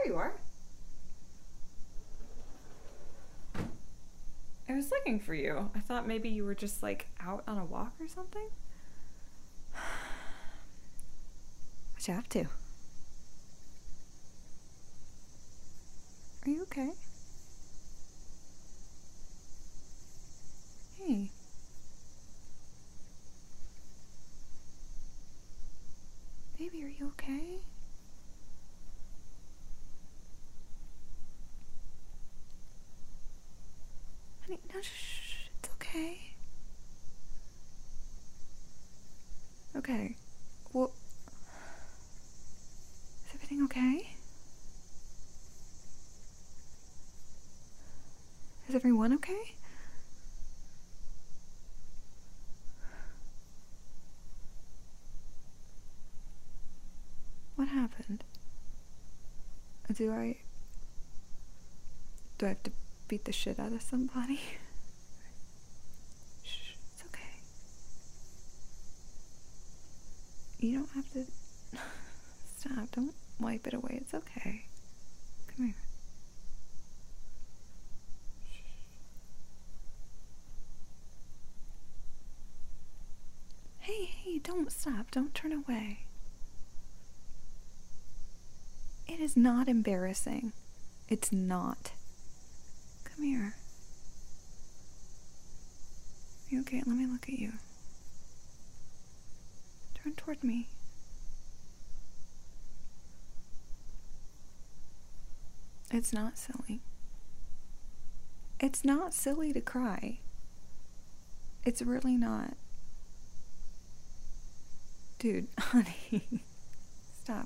you are. I was looking for you. I thought maybe you were just like out on a walk or something. What you up to? Are you okay? Hey. Baby, are you okay? Honey, no, shh, it's okay. Okay. Well, is everything okay? Is everyone okay? What happened? Do I have to beat the shit out of somebody? Shh, it's okay. You don't have to... Stop, don't wipe it away, it's okay. Come here. Shh. Hey, don't stop, don't turn away. It is not embarrassing. It's not. Come here. You okay? Let me look at you. Turn toward me. It's not silly. It's not silly to cry. It's really not. Dude, honey, stop.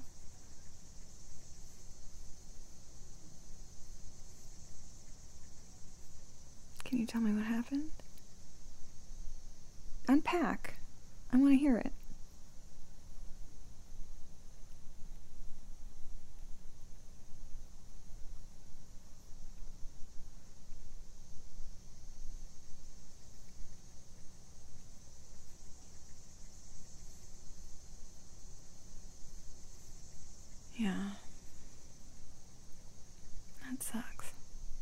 Can you tell me what happened? Unpack. I want to hear it. Yeah. That sucks.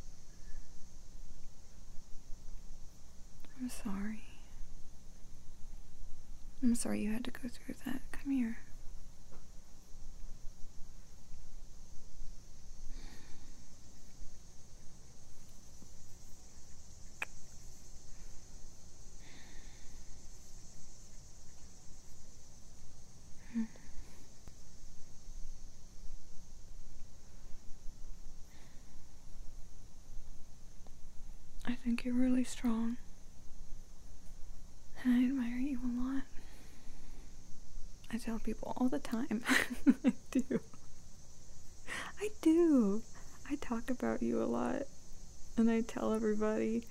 I'm sorry. I'm sorry you had to go through that. Come here. I think you're really strong. And I admire you a lot. I tell people all the time. I do. I do. I talk about you a lot. And I tell everybody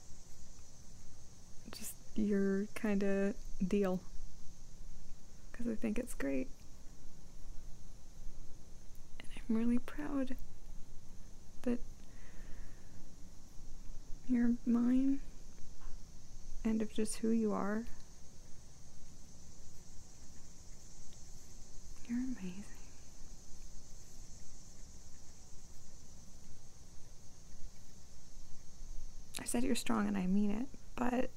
just your kind of deal. Because I think it's great. And I'm really proud that you're mine. And of just who you are. You're amazing. I said you're strong and I mean it, but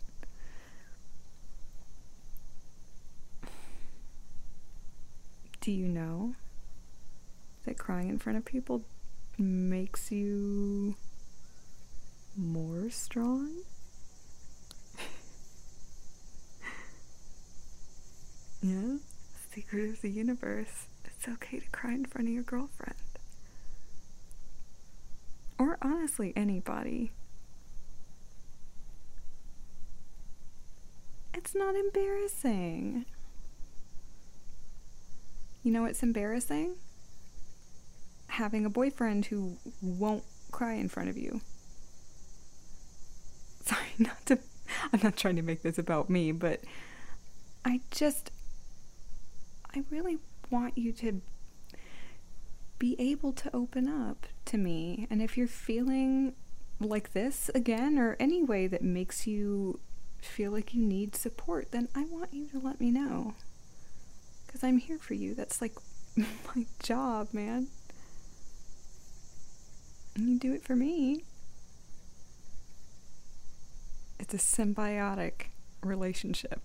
do you know that crying in front of people makes you more strong? Yeah? Secret of the universe. It's okay to cry in front of your girlfriend. Or honestly, anybody. It's not embarrassing. You know what's embarrassing? Having a boyfriend who won't cry in front of you. Sorry, I'm not trying to make this about me, but I really want you to be able to open up to me. And if you're feeling like this again, or any way that makes you feel like you need support, then I want you to let me know. Because I'm here for you. That's like my job, man. You do it for me. It's a symbiotic relationship.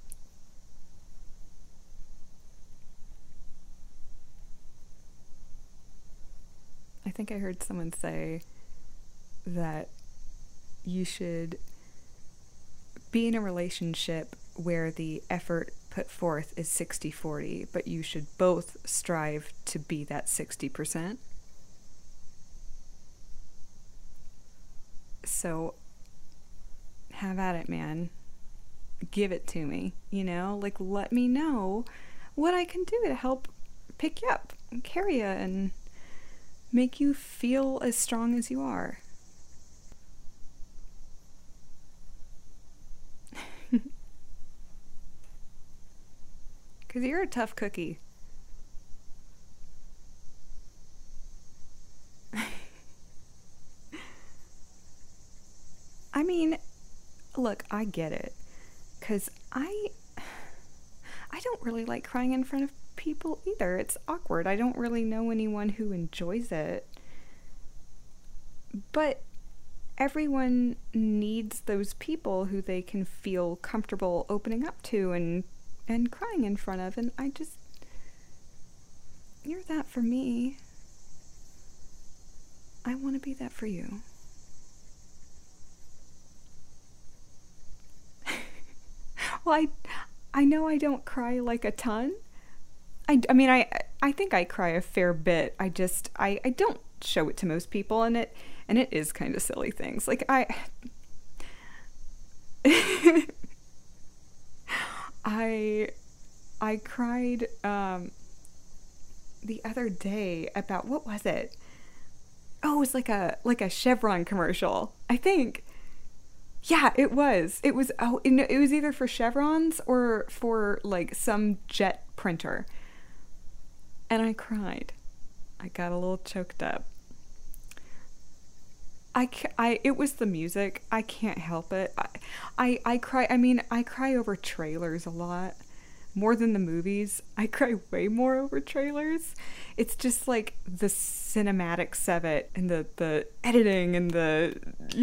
I think I heard someone say that you should be in a relationship where the effort put forth is 60-40, but you should both strive to be that 60%. So have at it, man. Give it to me, like let me know what I can do to help pick you up and carry you and make you feel as strong as you are. Because you're a tough cookie. I mean, look, I get it. Because I don't really like crying in front of people either. It's awkward. I don't really know anyone who enjoys it. But everyone needs those people who they can feel comfortable opening up to and crying in front of. And you're that for me. I want to be that for you. Well, I know I don't cry like a ton. I mean, I think I cry a fair bit. I don't show it to most people, and it is kind of silly things. Like I cried the other day about, what was it? Oh, it was like a Chevron commercial, I think. Yeah, it was. It was either for Chevrons or for like some jet printer. And I cried. I got a little choked up. It was the music. I can't help it. I cry. I mean, I cry over trailers a lot. More than the movies. I cry way more over trailers. It's just like the cinematics of it and the editing and the,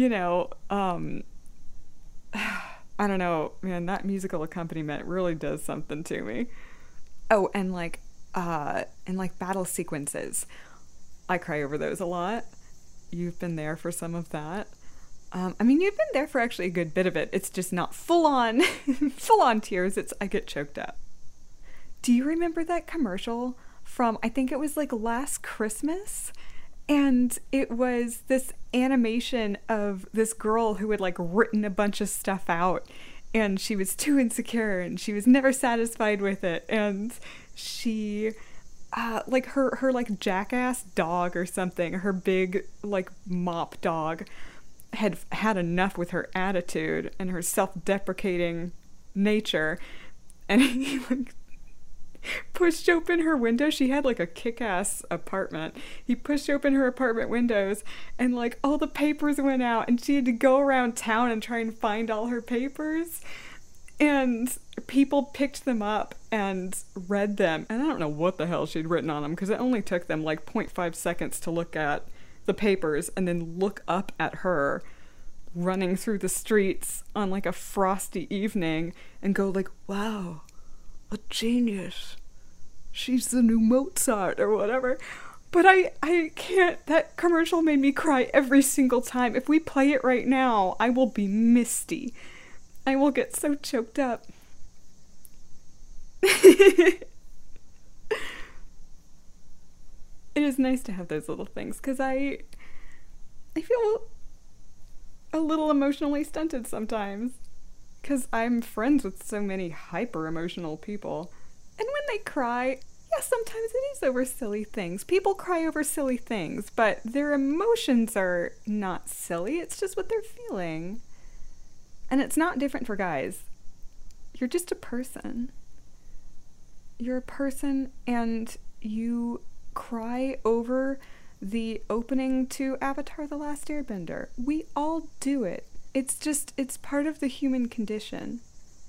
I don't know, man, that musical accompaniment really does something to me. Oh, and like battle sequences. I cry over those a lot. You've been there for some of that. I mean, you've been there for actually a good bit of it. It's just not full on tears. I get choked up. Do you remember that commercial from, I think it was like last Christmas? And it was this animation of this girl who had like written a bunch of stuff out, and she was too insecure and she was never satisfied with it. And she, like her like jackass dog or something, her big like mop dog had had enough with her attitude and her self-deprecating nature. And he like pushed open her window. She had like a kick-ass apartment. He pushed open her apartment windows and like all the papers went out, and she had to go around town and try and find all her papers. And people picked them up and read them. And I don't know what the hell she'd written on them, because it only took them like 0.5 seconds to look at the papers and then look up at her running through the streets on like a frosty evening and go like, wow, a genius. She's the new Mozart or whatever. But I can't. That commercial made me cry every single time. If we play it right now, I will be misty. I will get so choked up. It is nice to have those little things, because I feel a little emotionally stunted sometimes. Because I'm friends with so many hyper-emotional people. And when they cry, yeah, sometimes it is over silly things. People cry over silly things, but their emotions are not silly. It's just what they're feeling. And it's not different for guys. You're just a person. You're a person, and you cry over the opening to Avatar: The Last Airbender. We all do it. It's part of the human condition.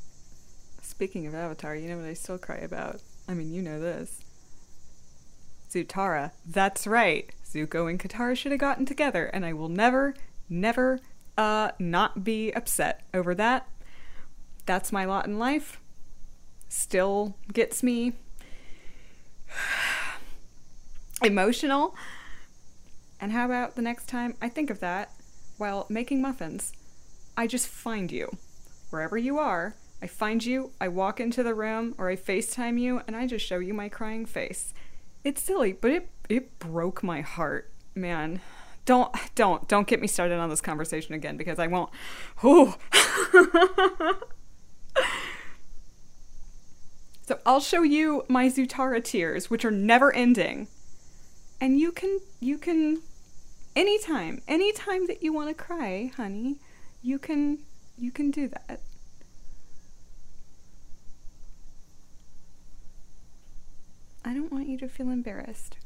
Speaking of Avatar, you know what I still cry about? I mean, you know this. Zutara. That's right. Zuko and Katara should have gotten together, and I will never, never, not be upset over that. That's my lot in life. Still gets me emotional. And how about the next time I think of that while making muffins, I just find you. Wherever you are, I find you, I walk into the room, or I FaceTime you, and I just show you my crying face. It's silly, but it broke my heart, man. Don't get me started on this conversation again, because I won't. Ooh. So I'll show you my Zutara tears, which are never ending. And you can anytime that you want to cry, honey, you can do that. I don't want you to feel embarrassed.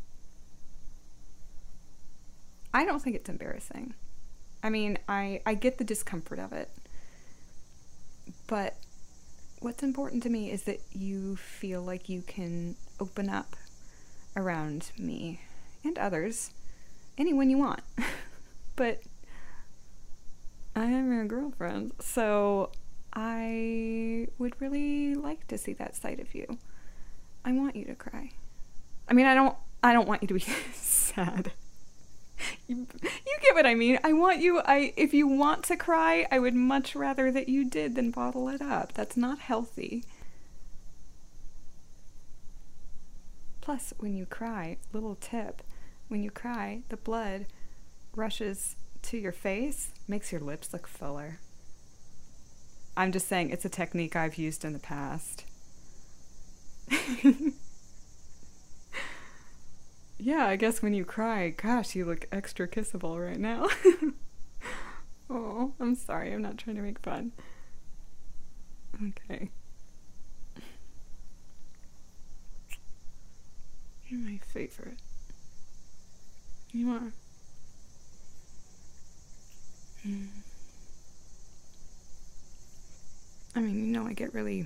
I don't think it's embarrassing. I mean, I get the discomfort of it. But what's important to me is that you feel like you can open up around me and others, anyone you want. But I am your girlfriend, so I would really like to see that side of you. I want you to cry. I mean, I don't want you to be sad. You get what I mean. If you want to cry, I would much rather that you did than bottle it up. That's not healthy. Plus, when you cry, little tip, when you cry, the blood rushes to your face, makes your lips look fuller. I'm just saying, it's a technique I've used in the past. Yeah, I guess when you cry, gosh, you look extra kissable right now. Oh, I'm sorry, I'm not trying to make fun. Okay. You're my favorite. You are. I mean, you know, I get really,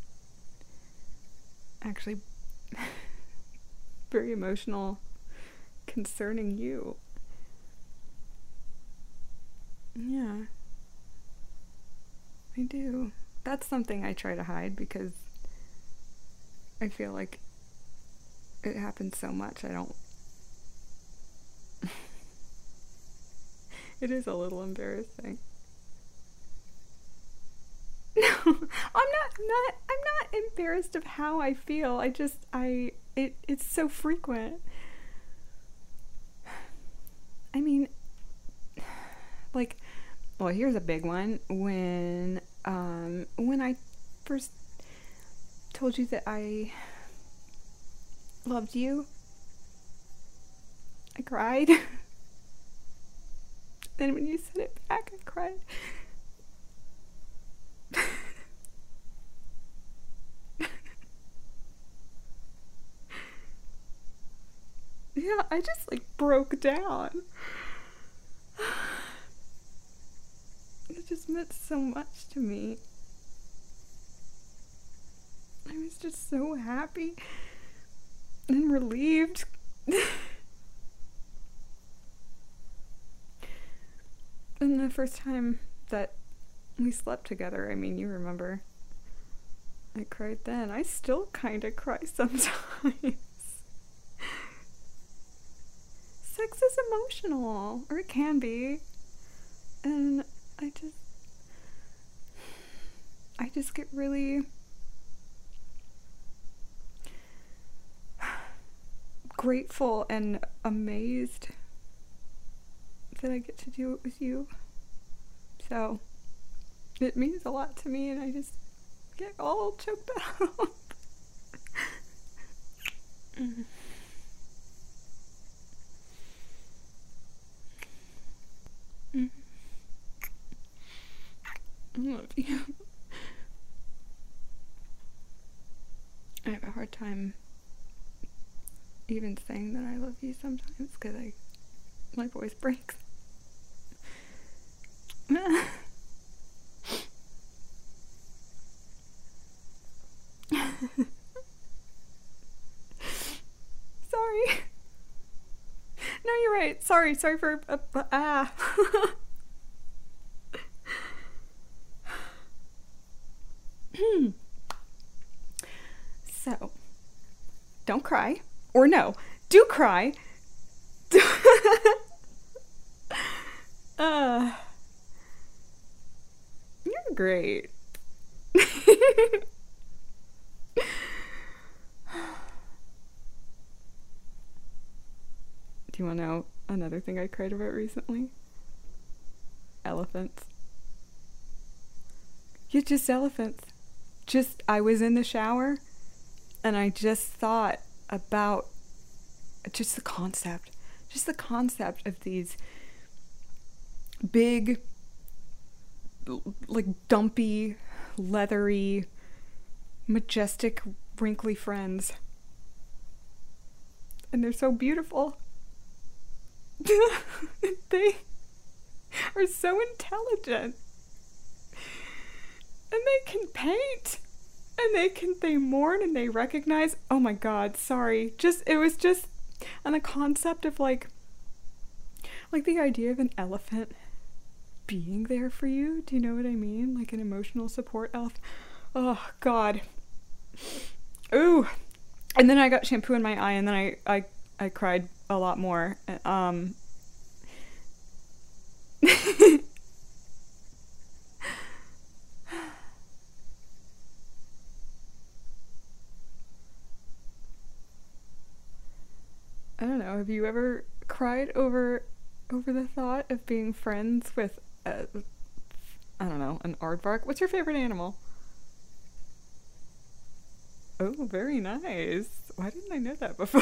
actually, very emotional concerning you. Yeah. I do. That's something I try to hide because I feel like it happens so much. I don't. It is a little embarrassing. No, I'm not embarrassed of how I feel. It's so frequent. I mean, like, well, here's a big one. When I first told you that I loved you, I cried. Then when you said it back, I cried. Yeah, I just like broke down. It just meant so much to me. I was just so happy and relieved. And the first time that we slept together, I mean, you remember, I cried then. I still kind of cry sometimes. Sex is emotional, or it can be. And I just get really grateful and amazed that I get to do it with you. So it means a lot to me, and I just get all choked up. I love you. I have a hard time even saying that I love you sometimes because my voice breaks. Sorry. right. Sorry for So, don't cry. Or no, do cry. uh, you're great. Do you want to know another thing I cried about recently? Elephants. Yeah, just elephants. Just, I was in the shower and I just thought about just the concept of these big, like dumpy, leathery, majestic, wrinkly friends. And they're so beautiful. They are so intelligent. And they can paint. And they mourn and they recognize. Oh my god, sorry. It was just on a concept of like the idea of an elephant being there for you. Do you know what I mean? Like an emotional support elephant. Oh god. Ooh. And then I got shampoo in my eye and then I cried a lot more. I don't know. Have you ever cried over the thought of being friends with I don't know, an aardvark? What's your favorite animal? Oh, very nice. Why didn't I know that before?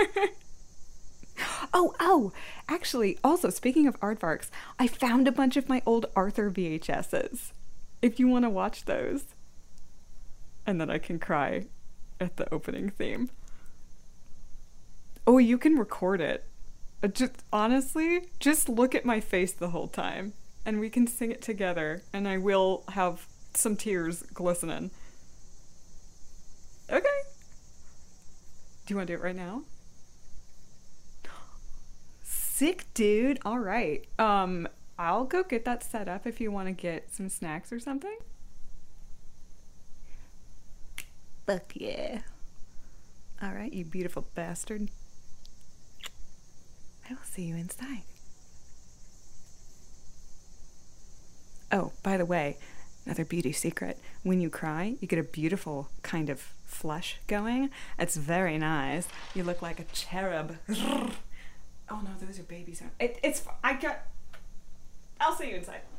Oh, actually, also speaking of aardvarks, I found a bunch of my old Arthur VHSs. If you want to watch those. And then I can cry at the opening theme. Oh, you can record it. Just honestly, just look at my face the whole time and we can sing it together and I will have some tears glistening. Okay. Do you want to do it right now? Sick, dude. All right. I'll go get that set up if you want to get some snacks or something. Fuck yeah. All right, you beautiful bastard. I will see you inside. Oh, by the way, another beauty secret. When you cry, you get a beautiful kind of flush going. It's very nice. You look like a cherub. Oh no, those are babies. I'll see you inside.